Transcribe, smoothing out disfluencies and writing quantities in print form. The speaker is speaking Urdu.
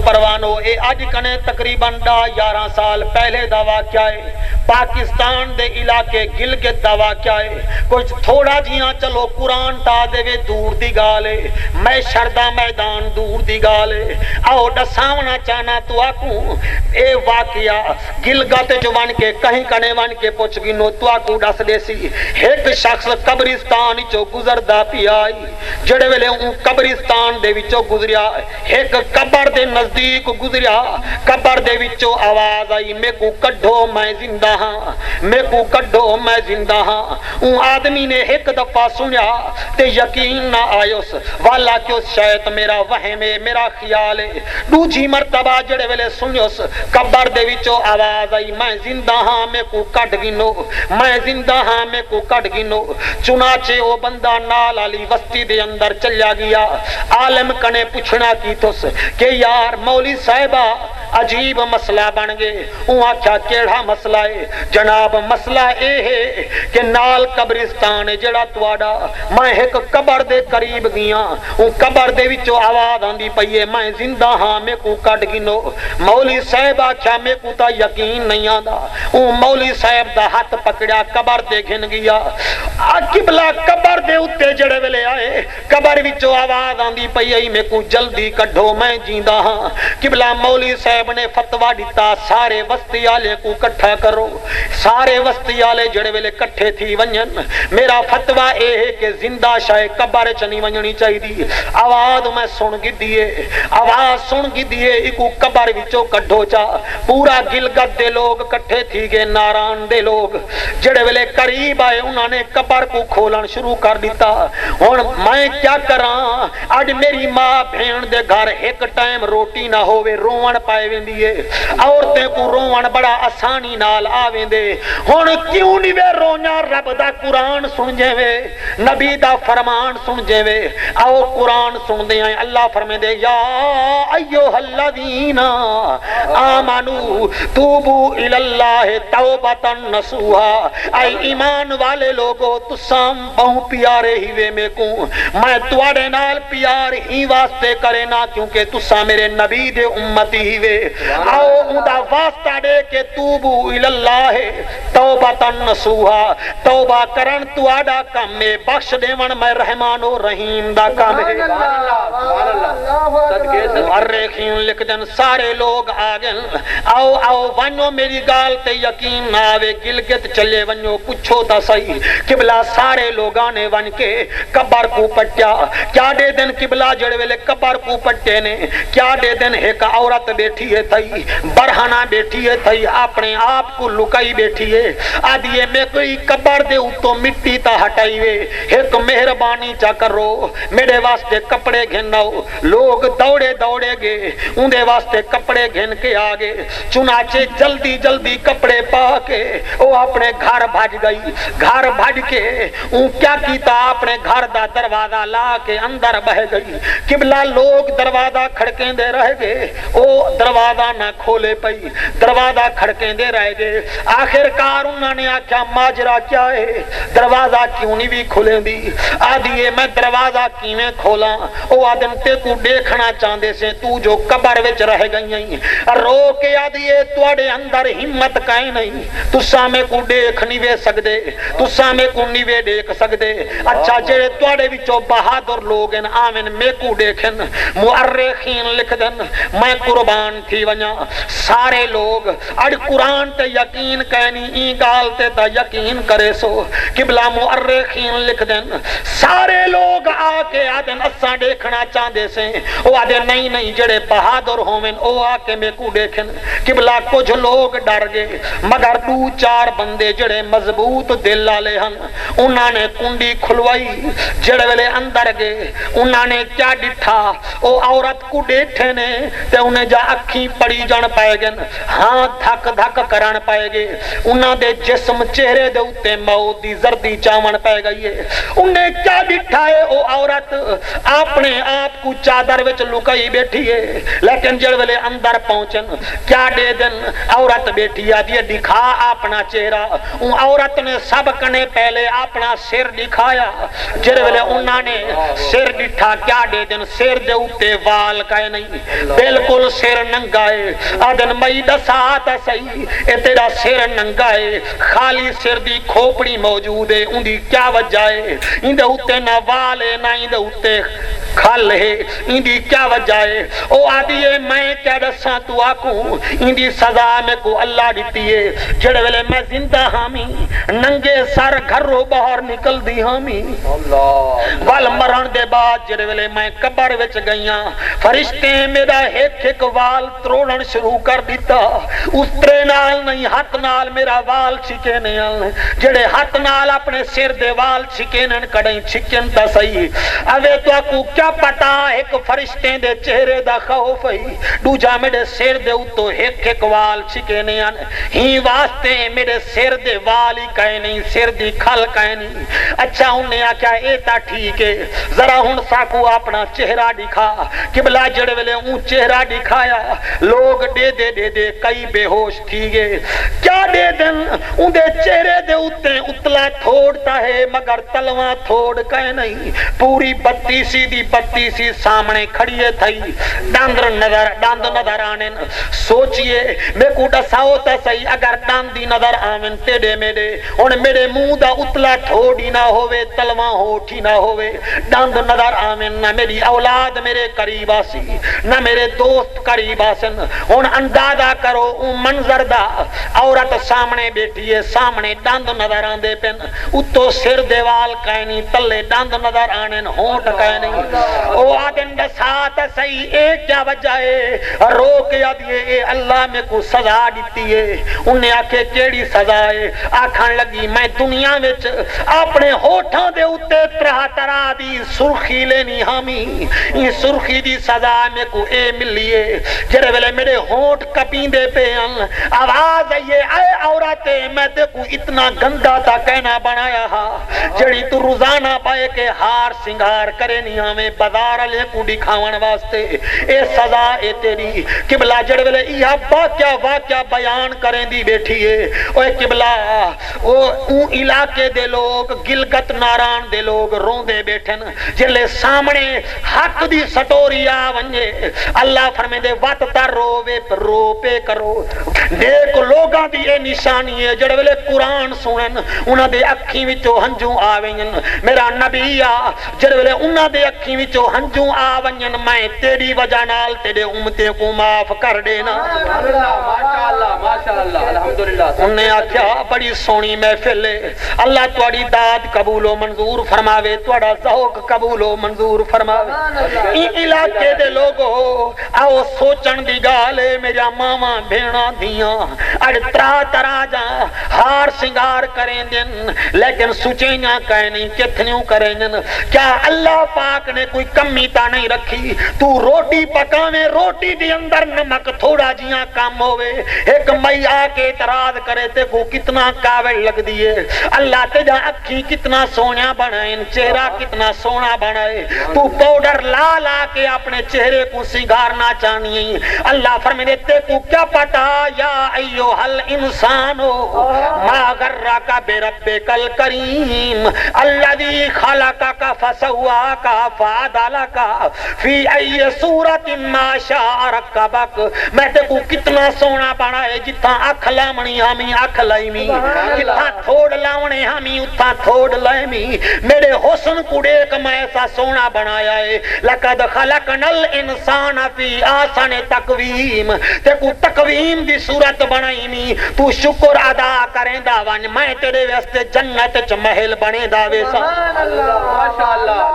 پروانو اے اج کنے تقریباً 11 سال پہلے دا واقعہ ہے پاکستان دے علاقے گلگت دا واقعہ ہے کچھ تھوڑا جیاں چلو قرآن تا دے وے دور دی گالے میں شردہ میدان دور دی گالے آؤ ڈساونا چانا تو آکوں اے واقعہ گلگت جو ون کے کہیں کنے ون کے پوچھ گنو تو آکوں ڈس دے سی ایک شخص قبرستان چو گزر دا پی آئی جڑے ویلے ان قبرستان دے وچو گزریا ایک قبر دے نزدیک گزریا قبر دے وچو آواز آئی میں کو کڈھو میں زندہ ہاں میں کو کڈھو میں زندہ ہاں ان آدمی نے ایک دفعہ سنیا تے یقین نہ آئیس والا کیوں شاید میرا وہم ہے میرا خیال ہے دوجی مرتبہ جڑے ویلے سنیوس قبر دے وچو آواز آئی میں زندہ ہاں میں کو کڈ گنو میں زندہ ہاں میں کو کڈ گنو چنانچہ وہ بندہ نال علی وسطی دے اندر چلیا گیا عالم کنے پوچھنا کی توس کہ یار مولی صاحبہ عجیب مسئلہ بن گئے وہاں کیا کیڑا مسئلہ ہے جناب مسئلہ اے ہے کہ نال قبرستان جڑا تواڈا میں ایک قبر دے قریب گیا وہ قبر دے وچوں آواز آندی پئی ہے میں زندہ ہاں میں کو کڈ گنو مولی صاحب آکھیا میں کو تا یقین نہیں آندا وہ مولی صاحب دا ہاتھ پکڑیا قبر تے گھن گیا قبلہ قبر دے اوتے جڑے ویلے آئے قبر وچوں آواز آندی پئی ہے میں کو جلدی کڈھو میں جیندا ہاں قبلہ مولی صاحب نے فتویٰ دیتا سارے وسطی والے کو کٹھا کرو سارے وسطی والے جڑے ویلے کٹھے تھی ونجن میرا فتویٰ اے ہے کہ زندہ شاہ قبر چ نہیں ونجنی چاہیے آواز میں سن گی دیے آواز سن گی دیے ایکو قبر وچوں کڈھو چا پورا گلگت دے لوگ کٹھے تھی گئے ناران دے لوگ جڑے ویلے قریب آئے انہوں نے قبر کو کھولن شروع کر دیتا ہن میں کیا کراں اج میری ماں بہن دے گھر ایک ٹائم روٹی نہ ہووے روون پائے ویندی ہے عورتیں کو روون بڑا آسانی نال آویندے ہن کیوں نہیں وے رونا رب دا قرآن سن جے نبی دا فرمان سن جے آؤ قرآن سن دے ہیں اللہ فرمیندے یا ایھا الذین آمنو توبو الی اللہ توبۃ نصوحا اے ایمان والے لوگو تسام بہو پیارے ہی وے میں کو میں تواڈے نال پیار ہی واسطے کرے نا کیونکہ تسا میرے نبی دے امتی ہی وے آؤ اوندا واسطہ دے کہ توبو الی اللہ توبۃ نصوحا توبہ کرن تواڈا کم ہے بخش دیون میں رحمان و رحیم دا کام ہے مؤرخین لکھ دن سارے لوگ آگن آؤ آؤ ونو میری گال تے یقین نہ آوے گلگت چلے ونو پوچھو تا صحیح قبلہ سارے لوگاں نے ون کے قبر کو پٹیا کیا دے دن قبلہ جڑے ویلے قبر کو پٹے نے کیا دے دن ایک عورت بیٹھی ہے تھی برہنہ بیٹھی ہے تھی اپنے آپ کو لکائی بیٹھی ہے آدھیے میں کوئی قبر دے اتو مٹی تا ہٹائی وے ایک مہربانی چا کرو میرے واسطے کپڑے گھناؤ لوگ دوڑے دوڑے گے اندے واسطے کپڑے گھن کے آگے چنانچہ جلدی جلدی کپڑے پا کے وہ اپنے گھر بھاج گئی گھر بھاج کے اون کیا کیتا اپنے گھر دا دروازہ لا کے اندر بہ گئی قبلہ لوگ دروازہ کھڑکیں دے رہ گئے او دروازہ نہ کھولے پئی دروازہ کھڑکیں دے رہ گئے آخر کار انہوں نے آکھیا ماجرا کیا ہے دروازہ کیوں نہیں بھی کھولیں دی آدھیے میں دروازہ کیویں کھولاں او آدم تے کو دیکھنا چاندے سے تو جو قبر وچ رہ گئی ہیں رو کے آدھیے تواڈے اندر ہمت کائیں نہیں تساں میں کو دیکھ نہیں وے سکدے تساں میں کو نہیں وے دیکھ سکدے اچھا جڑے تواڈے وچوں بہادر لوگ ہیں آمن میں کو دیکھن مؤرخین لکھ دن میں قربان تھی ونجا سارے لوگ اج قرآن تے یقین کہنی ای گال تے تا یقین کرے سو قبلہ مؤرخین لکھ دن سارے لوگ آ کے آدن اساں دیکھنا چاندے سے او آدھے نہیں نہیں جڑے بہادر ہومن او آ کے میں کو دیکھن قبلہ کچھ لوگ ڈر گئے مگر دو چار بندے جڑے مضبوط دل والے ہن انہاں نے کنڈی کھلوائی جڑے ویلے اندر گئے انہاں نے کیا ڈٹھا او عورت کو ڈیٹھے نے تے انہیں جا اکھی اکھی پڑی جان پائے گن ہاں دھک دھک کران پائے گے انہاں دے جسم چہرے دے اتے موت دی زردی چاون پائے گئی ہے انہیں کیا ڈٹھا ہے او عورت اپنے آپ کو چادر وچ لکائی بیٹھی ہے لیکن جڑ ویلے اندر پہنچن کیا دے دن عورت بیٹھی آ دی دکھا اپنا چہرہ ان عورت نے سب کنے پہلے اپنا سر دکھایا جڑ ویلے انہاں نے سر ڈٹھا کیا دے دن سر دے اتے وال کائے نہیں بالکل سر ننگا ہے آدن مئی دساتا صحیح اے تیرا سر ننگا ہے خالی سر دی کھوپڑی موجود ہے ان دی کیا وجہ ہے ان دے اتے نہ وال ہے نہ ان دے اتے کھل ہے ان دی کیا وجہ ہے او آدھی ہے میں کیا دساں تو آکوں ان دی سزا میں کو اللہ دیتی ہے جڑے ویلے میں زندہ ہامی ننگے سر گھروں باہر نکل دی ہامی وال مرن دے بعد جڑے ویلے میں قبر وچ گئیاں فرشتے میرا ایک ایک وال تروڑن شروع کر دیتا اس ترے نال نہیں ہاتھ نال میرا وال چھکینے جڑے ہاتھ نال اپنے سر دے وال چھکینن کڑیں چھکن تا صحیح اوے تو آکو کیا پتا ایک فرشتے دے چہرے دا خوف ہے دوجا میرے سر دے اتو ایک ایک وال چھکینے ہی واسطے میرے سر دے وال ہی کہیں نہیں سر دی کھل کہیں نہیں اچھا انہیں آکیا ایتا ٹھیک ہے ذرا ہن ساکو اپنا چہرہ دکھا قبلہ جڑے ویلے اون چہرہ دکھایا لوگ دے دے دے دے کئی بے ہوش تھی گئے کیا دے دن ان دے چہرے دے اتے اتلا تھوڑتا ہے مگر تلواں تھوڑ کہیں نہیں پوری بتی سی دی بتی سی سامنے کھڑیے تھئی ڈاند نظر آنے سوچئے میں کو ڈساؤ تا صحیح اگر ڈاندی نظر آمن تیڑے میرے منہ دا اتلا تھوڑی نہ ہوئے تلواں ہوٹھی نہ ہوئے ڈاند نظر آمن نہ میری اولاد میرے قریب آسی نہ میرے دوست قریب آسن ان اندازہ کرو ان منظر دا عورت سامنے بیٹھی ہے سامنے ڈاند نظر آن دے پن اتو سر دیوال کائنی تلے ڈاند نظر آنن ہونٹ کائنی او آدن دسات صحیح ایک کیا وجہ ہے روک یا دیئے اے اللہ میں کو سزا دیتی ہے انہیں آکے کیڑی سزا ہے آکھان لگی میں دنیا وچ اپنے ہوٹھاں دے اتے ترہ ترہ دی سرخی لینی ہمی یہ سرخی دی سزا میں کو اے ملیے جرے ویلے میرے ہونٹ کپین دے پہ آواز آئیے اے عورتے میں تے کو اتنا گندہ تا کہنا بنایا ہا جڑی تو روزانہ پائے کے ہار سنگار کرے نہیں ہمیں بازار لے کو دکھاون واسطے اے سزا اے تیری قبلہ جڑے ویلے یہ واقعہ بیان کریں دی بیٹھی ہے اوے قبلہ اون علاقے دے لوگ گلگت ناران دے لوگ رون دے بیٹھن جلے سامنے حق دی سٹوری آونجے اللہ فرمے دے وات تا روے پر رو پے کرو دیکھ لوگاں دی اے نشانی ہے جڑے ویلے قرآن سنن انہاں دے اکھیں وچوں ہنجوں آونجن میرا نبی آ جڑے ویلے انہاں دے اکھیں وچوں ہنجوں آونجن میں تیری وجہ نال تیرے امتیں کو معاف کر دینا ماشاءاللہ الحمدللہ انہوں نے آکھیا بڑی سونی محفل ہے اللہ تواڈی داد قبول و منظور فرماوے تواڈا ذوق قبول و منظور فرماوے این علاقے دے لوگو آؤ سوچن دی گال میرا ماما بھیڑا دیاں اڑ ترا جا ہار سنگار کریں دن لیکن سچیاں کہیں نہیں کتنیوں کریں دن کیا اللہ پاک نے کوئی کمی تا نہیں رکھی تو روٹی پکاویں روٹی دی اندر نمک تھوڑا جیاں کام ہوئے ایک مئی آکے اعتراض کرے تے کو کتنا کاوڑ لگ دیئے اللہ تے جا اکھی کتنا سونا بنائیں چہرہ کتنا سونا بنائے تو پاؤڈر لا لا کے اپنے چہرے کو سنگارنا چاہنی اللہ فرمائے تے کو کیا پتا یا ایوہ الانسانو ما غرکا بربک الکریم الذی خلقک فسواک فعدلک فی ای صورت ما شاء رکبک میں تے کو کتنا سونا بنائے جتنا اکھ لامنی ہمیں اکھ لائمی جتنا تھوڑ لاونے ہمیں اتنا تھوڑ لائمی میرے حسن کو دیکھ میں ایسا سونا بنایا ہے لقد خلقنا الانسان فی آسن تقویم تے کو تقویم دی صورت بنائیمی تو شکر ادا کریں دا ون میں تیرے واسطے جنت چ محل بنے دا ویسا ماشاءاللہ